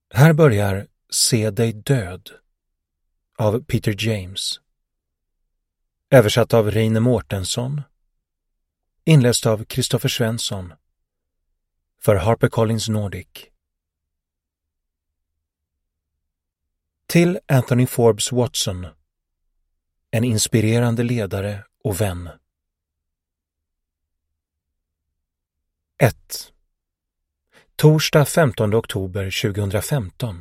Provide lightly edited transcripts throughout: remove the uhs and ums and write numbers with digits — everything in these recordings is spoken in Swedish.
Här börjar Se dig död av Peter James. Översatt av Reine Mårtensson. Inläst av Kristoffer Svensson. För HarperCollins Nordic. Till Anthony Forbes Watson. En inspirerande ledare och vän. 1. Torsdag 15 oktober 2015.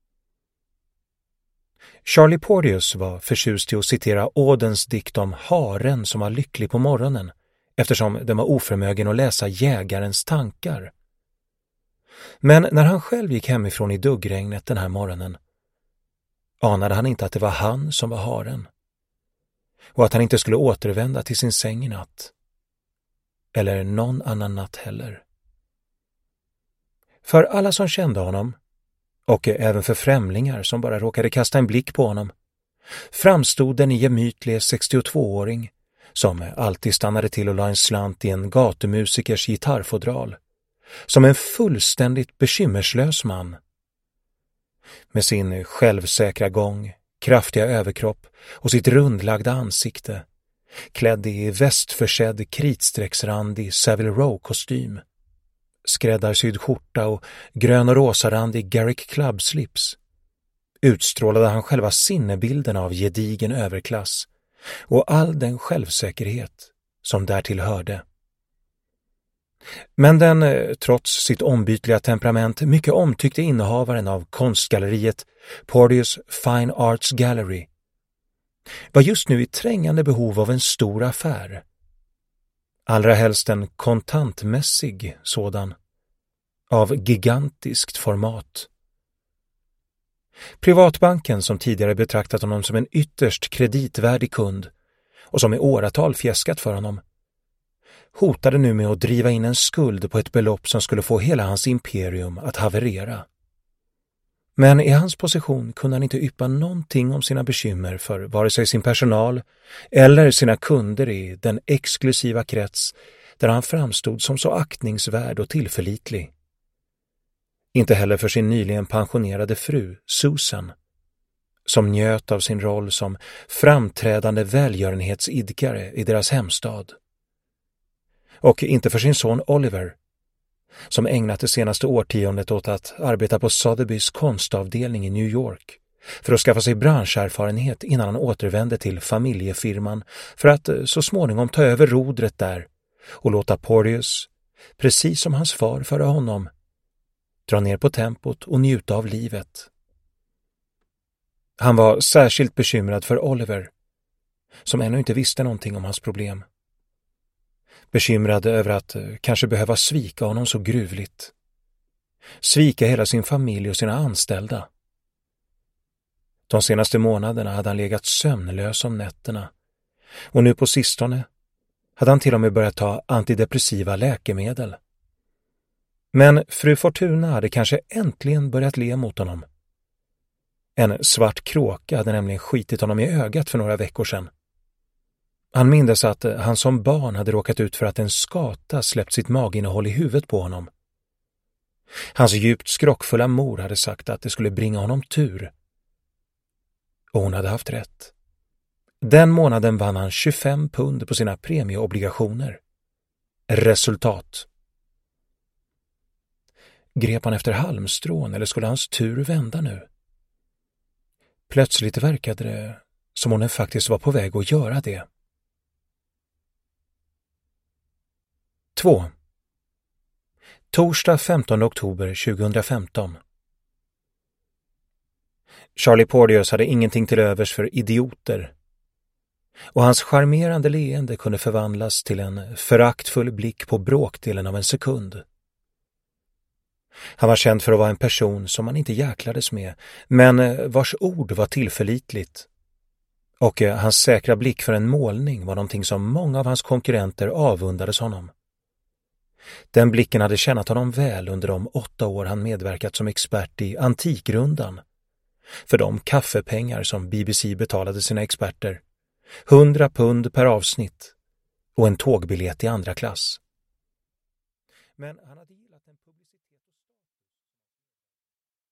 Charlie Porteous var förtjust i att citera Audens dikt om haren som var lycklig på morgonen eftersom den var oförmögen att läsa jägarens tankar. Men när han själv gick hemifrån i duggregnet den här morgonen anade han inte att det var han som var haren och att han inte skulle återvända till sin säng i natt. Eller någon annan natt heller. För alla som kände honom, och även för främlingar som bara råkade kasta en blick på honom, framstod den gemytlige 62-åring som alltid stannade till och la en slant i en gatumusikers gitarrfodral som en fullständigt bekymmerslös man. Med sin självsäkra gång, kraftiga överkropp och sitt rundlagda ansikte, klädd i västförsedd kritstrecksrandig Savile Row-kostym, skräddarsydd skjorta och grön- och rosarandig Garrick Club-slips, utstrålade han själva sinnebilden av gedigen överklass och all den självsäkerhet som därtill hörde. Men den, trots sitt ombytliga temperament, mycket omtyckte innehavaren av konstgalleriet Porteous Fine Arts Gallery var just nu i trängande behov av en stor affär. Allra helst en kontantmässig sådan, av gigantiskt format. Privatbanken, som tidigare betraktat honom som en ytterst kreditvärdig kund och som i åratal fjäskat för honom, hotade nu med att driva in en skuld på ett belopp som skulle få hela hans imperium att haverera. Men i hans position kunde han inte yppa någonting om sina bekymmer för vare sig sin personal eller sina kunder i den exklusiva krets där han framstod som så aktningsvärd och tillförlitlig. Inte heller för sin nyligen pensionerade fru, Susan, som njöt av sin roll som framträdande välgörenhetsidkare i deras hemstad. Och inte för sin son Oliver, som ägnat det senaste årtiondet åt att arbeta på Sotheby's konstavdelning i New York för att skaffa sig branscherfarenhet innan han återvände till familjefirman för att så småningom ta över rodret där och låta Porteous, precis som hans far före honom, dra ner på tempot och njuta av livet. Han var särskilt bekymrad för Oliver, som ännu inte visste någonting om hans problem. Bekymrad över att kanske behöva svika honom så gruvligt. Svika hela sin familj och sina anställda. De senaste månaderna hade han legat sömnlös om nätterna och nu på sistone hade han till och med börjat ta antidepressiva läkemedel. Men fru Fortuna hade kanske äntligen börjat le mot honom. En svart kråka hade nämligen skitit honom i ögat för några veckor sedan. Han mindes att han som barn hade råkat ut för att en skata släppt sitt maginnehåll i huvudet på honom. Hans djupt skrockfulla mor hade sagt att det skulle bringa honom tur. Och hon hade haft rätt. Den månaden vann han 25 pund på sina premieobligationer. Resultat. Grep han efter halmstrån eller skulle hans tur vända nu? Plötsligt verkade det som om den faktiskt var på väg att göra det. 2. Torsdag 15 oktober 2015. Charlie Porteous hade ingenting till övers för idioter, och hans charmerande leende kunde förvandlas till en föraktfull blick på bråkdelen av en sekund. Han var känd för att vara en person som man inte jäklades med, men vars ord var tillförlitligt. Och hans säkra blick för en målning var någonting som många av hans konkurrenter avundades honom. Den blicken hade tjänat honom väl under de 8 år han medverkat som expert i Antikrundan. För de kaffepengar som BBC betalade sina experter, 100 pund per avsnitt och en tågbiljett i andra klass. Men han